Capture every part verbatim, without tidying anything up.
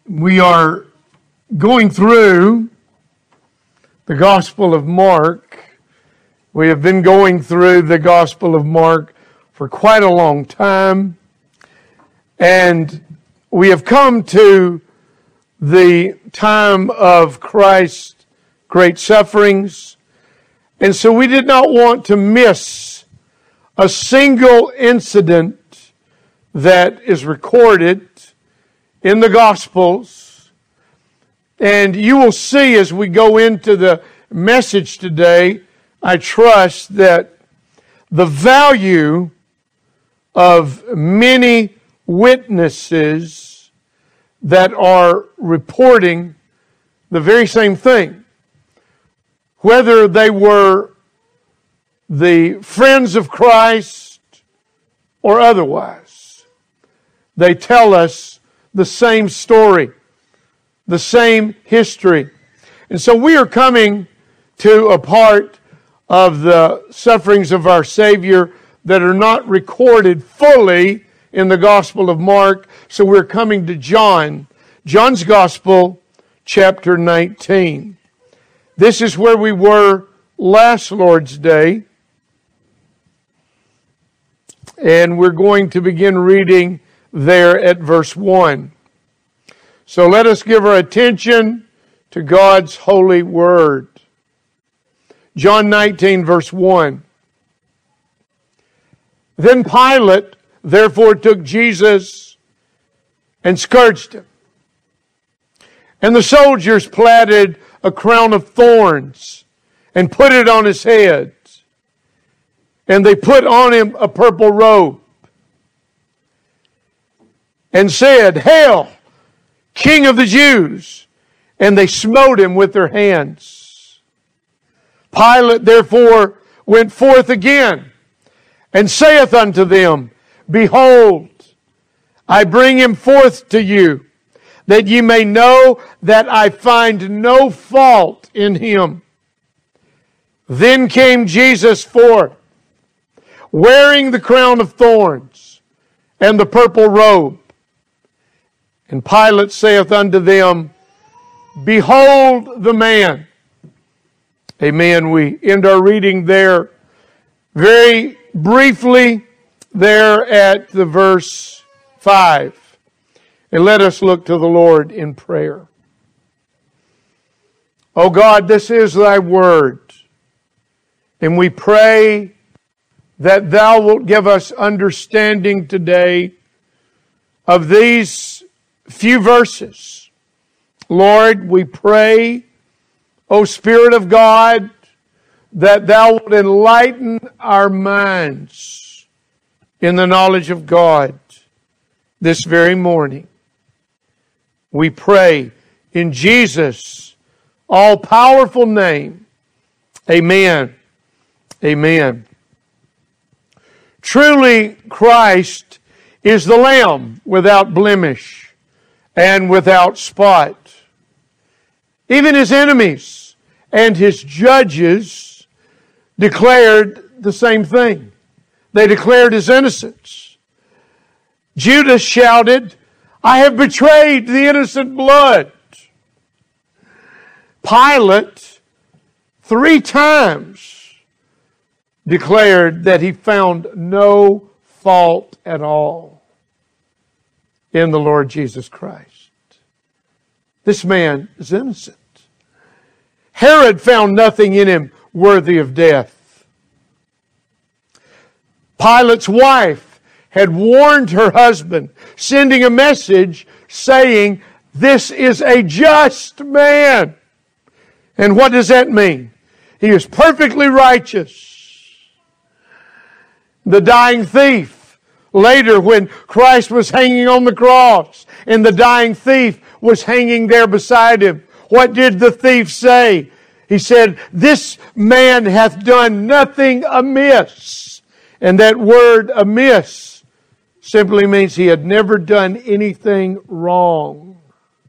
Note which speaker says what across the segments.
Speaker 1: We are going through the Gospel of Mark. We have been going through the Gospel of Mark for quite a long time. And we have come to the time of Christ's great sufferings. And so we did not want to miss a single incident that is recorded in the Gospels. And you will see as we go into the message today, I trust that the value of many witnesses that are reporting the very same thing, whether they were the friends of Christ or otherwise, they tell us the same story, the same history. And so we are coming to a part of the sufferings of our Savior that are not recorded fully in the Gospel of Mark. So we're coming to John, John's Gospel, chapter nineteen. This is where we were last Lord's Day. And we're going to begin reading there at verse one. So let us give our attention to God's holy word. John nineteen, verse one. Then Pilate therefore took Jesus and scourged him. And the soldiers platted a crown of thorns and put it on his head. And they put on him a purple robe and said, "Hail, King of the Jews!" And they smote him with their hands. Pilate therefore went forth again and saith unto them, "Behold, I bring him forth to you, that ye may know that I find no fault in him." Then came Jesus forth, wearing the crown of thorns and the purple robe. And Pilate saith unto them, "Behold the man." Amen. We end our reading there very briefly there at the verse five. And let us look to the Lord in prayer. Oh God, this is thy word. And we pray that thou wilt give us understanding today of these few verses. Lord, we pray, O Spirit of God, that thou wilt enlighten our minds in the knowledge of God this very morning. We pray in Jesus' all-powerful name. Amen. Amen. Truly, Christ is the Lamb without blemish and without spot. Even his enemies and his judges declared the same thing. They declared his innocence. Judas shouted, "I have betrayed the innocent blood." Pilate, three times, declared that he found no fault at all in the Lord Jesus Christ. This man is innocent. Herod found nothing in him worthy of death. Pilate's wife had warned her husband, sending a message saying, "This is a just man." And what does that mean? He is perfectly righteous. The dying thief, later when Christ was hanging on the cross and the dying thief was hanging there beside him, what did the thief say? He said, "This man hath done nothing amiss." And that word amiss simply means he had never done anything wrong.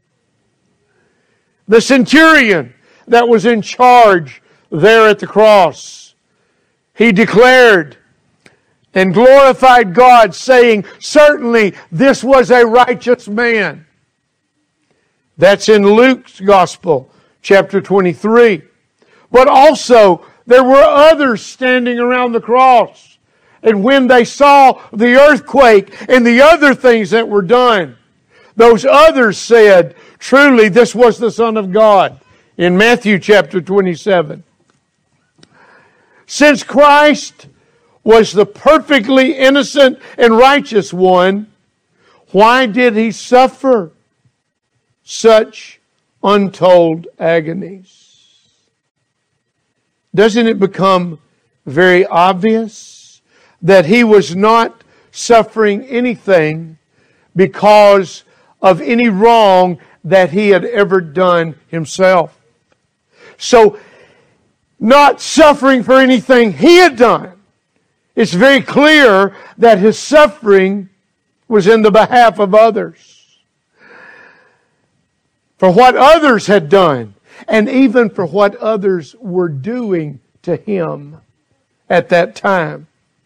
Speaker 1: The centurion that was in charge there at the cross, he declared and glorified God, saying, "Certainly this was a righteous man." That's in Luke's Gospel, chapter twenty-three. But also, there were others standing around the cross. And when they saw the earthquake and the other things that were done, those others said, truly, this was the Son of God. In Matthew chapter twenty-seven. Since Christ was the perfectly innocent and righteous one, why did He suffer such untold agonies? Doesn't it become very obvious that He was not suffering anything because of any wrong that He had ever done Himself? So, not suffering for anything He had done. It's very clear that His suffering was in the behalf of others. For what others had done, and even for what others were doing to Him at that time.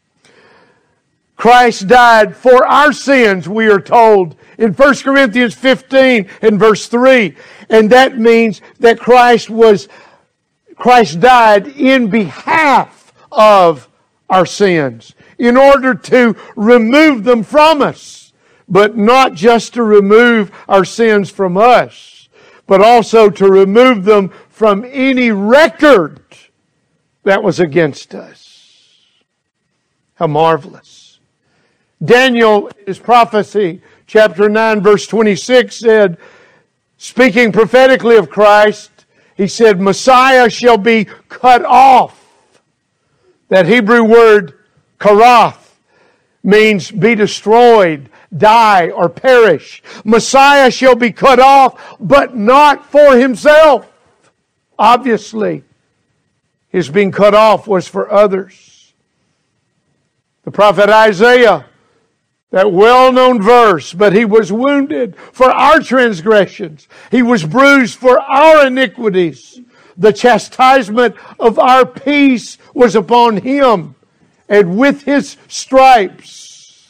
Speaker 1: Christ died for our sins, we are told in First Corinthians fifteen and verse three. And that means that Christ was Christ died in behalf of our sins, in order to remove them from us. But not just to remove our sins from us, but also to remove them from any record that was against us. How marvelous. Daniel, in his prophecy, chapter nine, verse twenty-six, said, speaking prophetically of Christ, he said, Messiah shall be cut off. That Hebrew word, karath, means be destroyed, die, or perish. Messiah shall be cut off, but not for Himself. Obviously, His being cut off was for others. The prophet Isaiah, that well-known verse, but He was wounded for our transgressions. He was bruised for our iniquities. The chastisement of our peace was upon Him, and with His stripes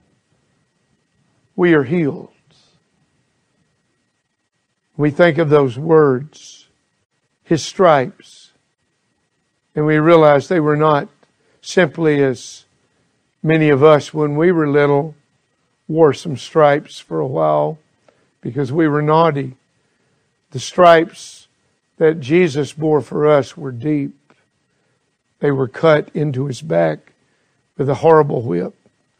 Speaker 1: we are healed. We think of those words, His stripes, and we realize they were not simply as many of us, when we were little, wore some stripes for a while because we were naughty. The stripes that Jesus bore for us were deep. They were cut into His back with a horrible whip.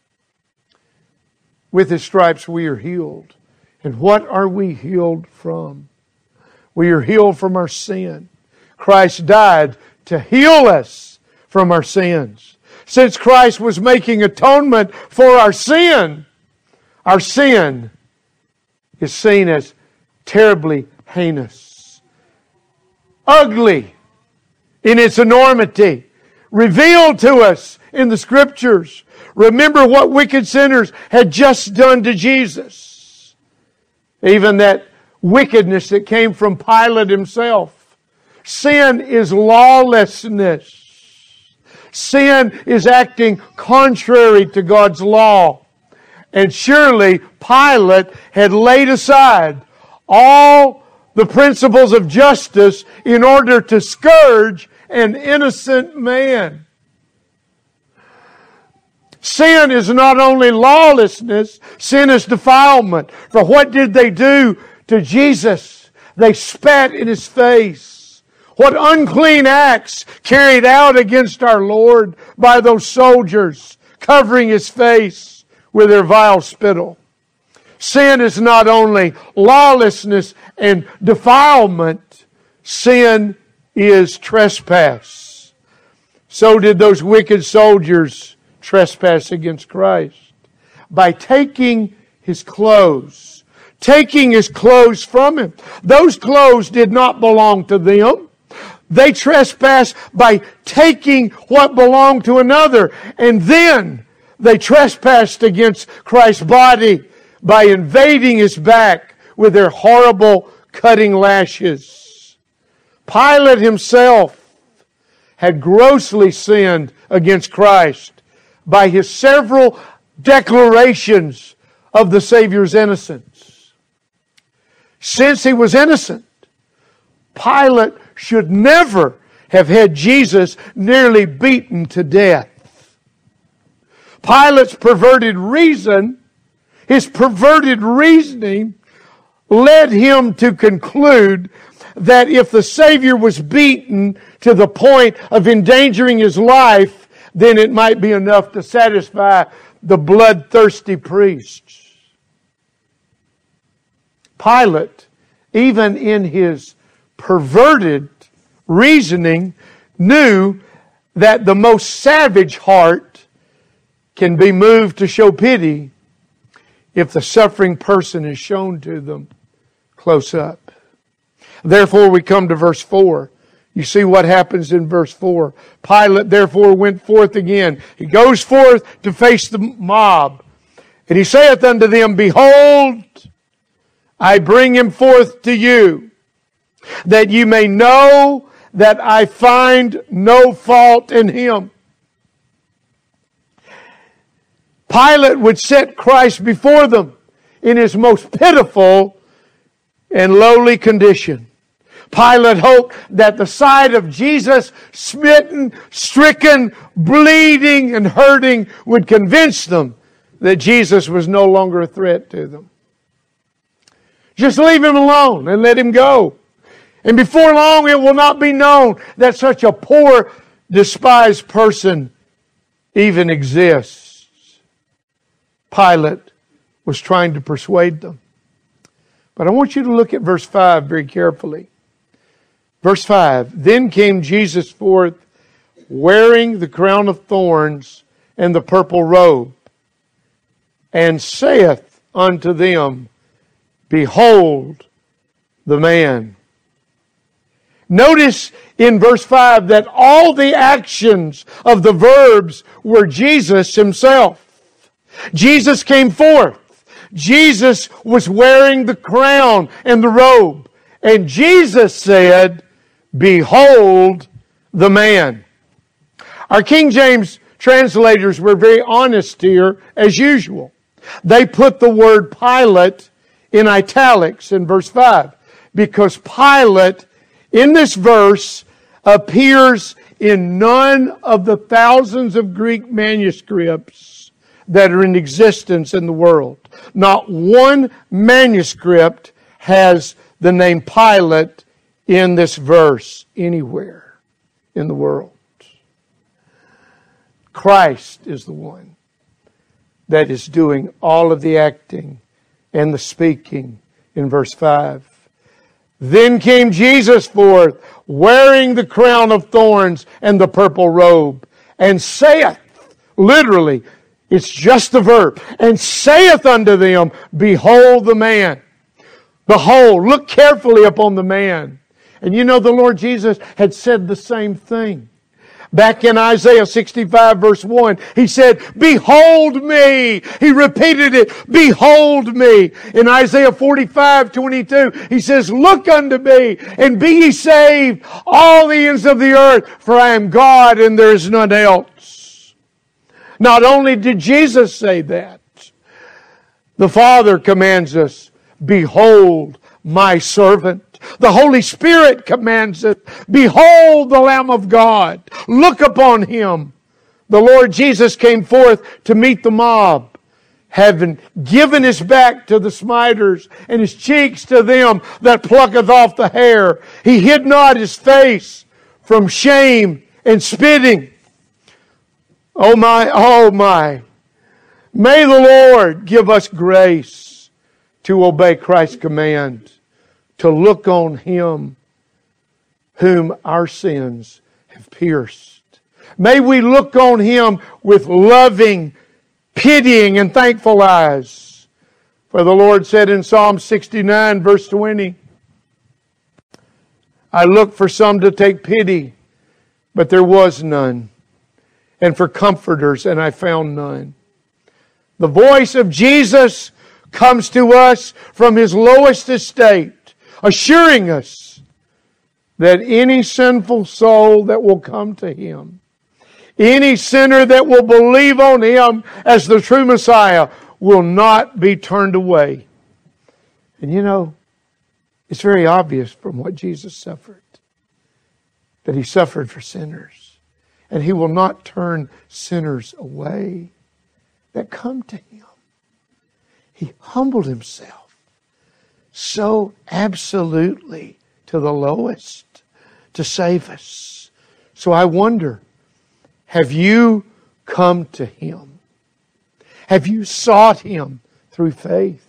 Speaker 1: With His stripes we are healed. And what are we healed from? We are healed from our sin. Christ died to heal us from our sins. Since Christ was making atonement for our sin, our sin is seen as terribly heinous, ugly in its enormity, revealed to us in the Scriptures. Remember what wicked sinners had just done to Jesus. Even that wickedness that came from Pilate himself. Sin is lawlessness. Sin is acting contrary to God's law. And surely Pilate had laid aside all the principles of justice in order to scourge an innocent man. Sin is not only lawlessness, sin is defilement. For what did they do to Jesus? They spat in His face. What unclean acts carried out against our Lord by those soldiers, covering His face with their vile spittle. Sin is not only lawlessness and defilement, sin is trespass. So did those wicked soldiers trespass against Christ by taking His clothes, taking His clothes from Him. Those clothes did not belong to them. They trespassed by taking what belonged to another. And then they trespassed against Christ's body by invading His back with their horrible cutting lashes. Pilate himself had grossly sinned against Christ by his several declarations of the Savior's innocence. since he was innocent, Pilate should never have had Jesus nearly beaten to death. Pilate's perverted reason, his perverted reasoning, led him to conclude that if the Savior was beaten to the point of endangering his life, then it might be enough to satisfy the bloodthirsty priests. Pilate, even in his perverted reasoning, knew that the most savage heart can be moved to show pity if the suffering person is shown to them close up. Therefore, we come to verse four. You see what happens in verse four. Pilate therefore went forth again. He goes forth to face the mob. And he saith unto them, Behold, I bring him forth to you, that you may know that I find no fault in him. Pilate would set Christ before them in his most pitiful and lowly condition. Pilate hoped that the sight of Jesus smitten, stricken, bleeding, and hurting would convince them that Jesus was no longer a threat to them. Just leave him alone and let him go. And before long it will not be known that such a poor, despised person even exists. Pilate was trying to persuade them. But I want you to look at verse five very carefully. Verse five, Then came Jesus forth, wearing the crown of thorns and the purple robe, and saith unto them, Behold the man. Notice in verse five that all the actions of the verbs were Jesus himself. Jesus came forth. Jesus was wearing the crown and the robe. And Jesus said, Behold the man. Our King James translators were very honest here, as usual. They put the word Pilate in italics in verse five, because Pilate in this verse appears in none of the thousands of Greek manuscripts that are in existence in the world. Not one manuscript has the name Pilate in this verse anywhere in the world. Christ is the one that is doing all of the acting and the speaking in verse five. Then came Jesus forth, wearing the crown of thorns and the purple robe, and saith, literally, it's just the verb, and saith unto them, Behold the man. Behold, look carefully upon the man. And you know the Lord Jesus had said the same thing. Back in Isaiah sixty-five verse one, He said, Behold me. He repeated it, Behold me. In Isaiah forty-five twenty-two, He says, Look unto me and be ye saved, all the ends of the earth, for I am God and there is none else. Not only did Jesus say that, the Father commands us, Behold my servant. The Holy Spirit commands it. Behold the Lamb of God. Look upon Him. The Lord Jesus came forth to meet the mob, having given His back to the smiters and His cheeks to them that plucketh off the hair. He hid not His face from shame and spitting. Oh my, oh my. May the Lord give us grace to obey Christ's command, to look on Him whom our sins have pierced. May we look on Him with loving, pitying, and thankful eyes. For the Lord said in Psalm sixty-nine, verse twenty, I looked for some to take pity, but there was none, and for comforters, and I found none. The voice of Jesus comes to us from His lowest estate, assuring us that any sinful soul that will come to Him, any sinner that will believe on Him as the true Messiah, will not be turned away. And you know, It's very obvious from what Jesus suffered, that He suffered for sinners. And He will not turn sinners away that come to Him. He humbled Himself so absolutely to the lowest to save us. So I wonder, have you come to Him? Have you sought Him through faith?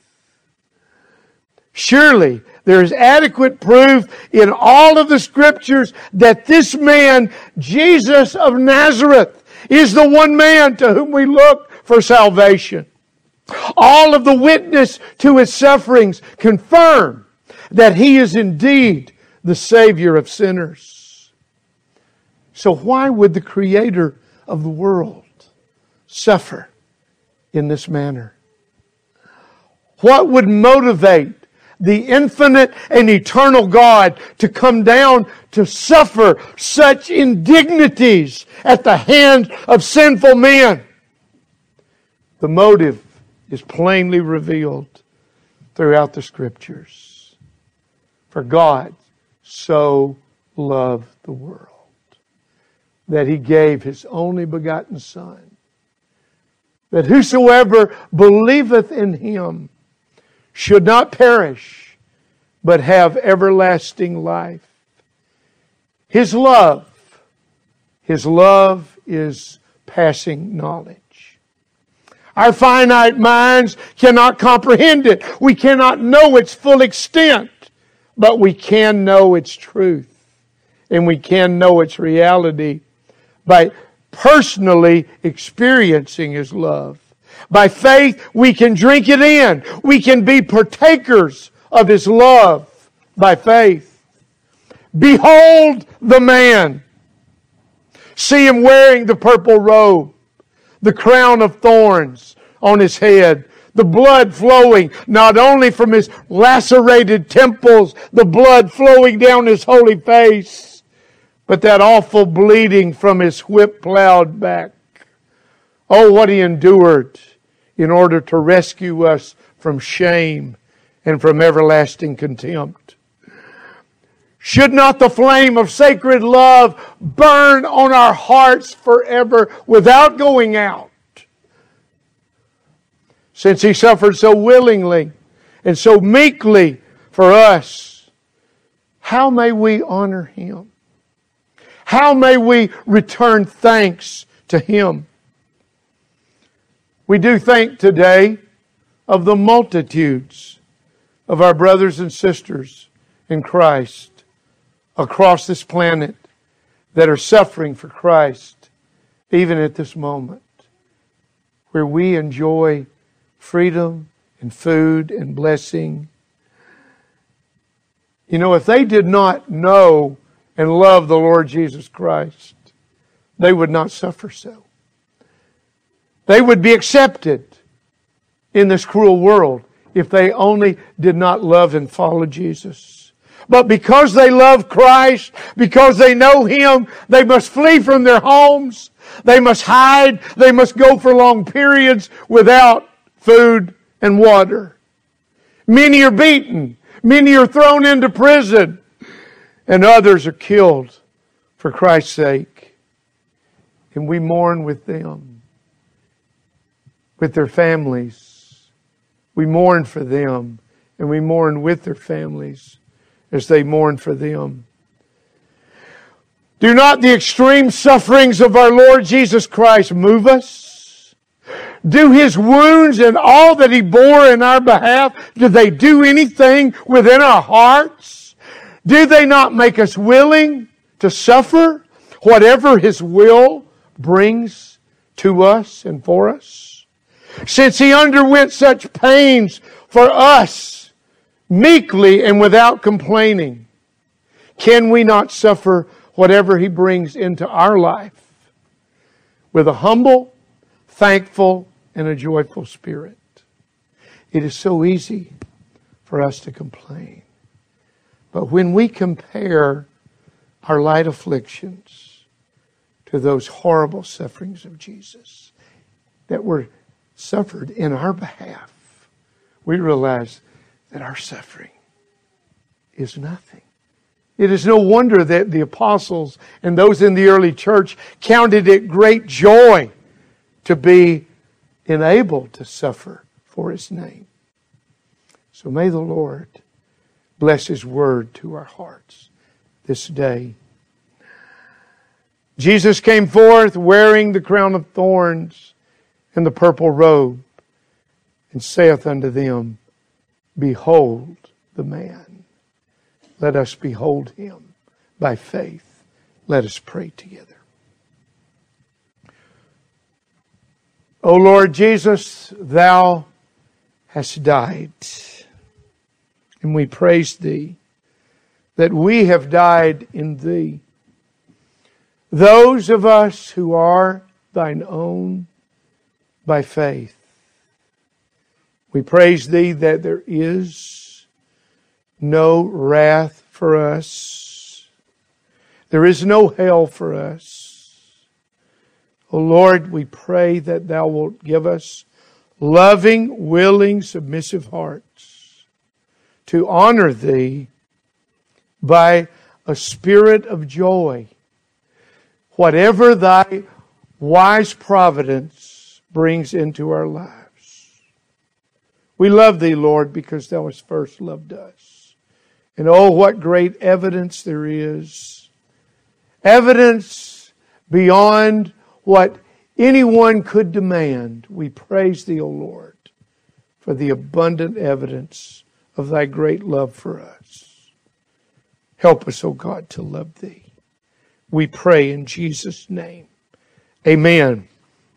Speaker 1: Surely there is adequate proof in all of the Scriptures that this man, Jesus of Nazareth, is the one man to whom we look for salvation. All of the witness to His sufferings confirm that He is indeed the Savior of sinners. So why would the Creator of the world suffer in this manner? What would motivate the infinite and eternal God to come down to suffer such indignities at the hands of sinful men? The motive is plainly revealed throughout the Scriptures. For God so loved the world that He gave His only begotten Son, that whosoever believeth in Him should not perish, but have everlasting life. His love, His love is passing knowledge. Our finite minds cannot comprehend it. We cannot know its full extent, but we can know its truth, and we can know its reality by personally experiencing His love. By faith, we can drink it in. We can be partakers of His love by faith. Behold the man. See Him wearing the purple robe, the crown of thorns on His head, the blood flowing not only from His lacerated temples, the blood flowing down His holy face, but that awful bleeding from His whip-plowed back. Oh, what He endured in order to rescue us from shame and from everlasting contempt. Should not the flame of sacred love burn on our hearts forever without going out? Since He suffered so willingly and so meekly for us, how may we honor Him? How may we return thanks to Him? We do think today of the multitudes of our brothers and sisters in Christ across this planet that are suffering for Christ even at this moment, where we enjoy freedom and food and blessing. You know, if they did not know and love the Lord Jesus Christ, they would not suffer so. They would be accepted in this cruel world if they only did not love and follow Jesus. But because they love Christ, because they know Him, they must flee from their homes. They must hide. They must go for long periods without food and water. Many are beaten. Many are thrown into prison. And others are killed for Christ's sake. And we mourn with them, with their families. We mourn for them, and we mourn with their families as they mourn for them. Do not the extreme sufferings of our Lord Jesus Christ move us? Do His wounds and all that He bore in our behalf, do they do anything within our hearts? Do they not make us willing to suffer whatever His will brings to us and for us? Since He underwent such pains for us, meekly and without complaining, can we not suffer whatever He brings into our life with a humble, thankful, and a joyful spirit? It is so easy for us to complain. But when we compare our light afflictions to those horrible sufferings of Jesus that were suffered in our behalf, we realize that our suffering is nothing. It is no wonder that the apostles and those in the early church counted it great joy to be enabled to suffer for His name. So may the Lord bless His word to our hearts this day. Jesus came forth wearing the crown of thorns and the purple robe, and saith unto them, Behold the man. Let us behold Him by faith. Let us pray together. O Lord Jesus, Thou hast died, and we praise Thee that we have died in Thee. Those of us who are Thine own by faith. We praise Thee that there is no wrath for us. There is no hell for us. O Lord, we pray that Thou wilt give us loving, willing, submissive hearts to honor Thee by a spirit of joy. Whatever Thy wise providence brings into our lives. We love Thee, Lord, because Thou hast first loved us. And oh, what great evidence there is. Evidence beyond what anyone could demand. We praise Thee, O Lord, for the abundant evidence of Thy great love for us. Help us, O God, to love Thee. We pray in Jesus' name. Amen.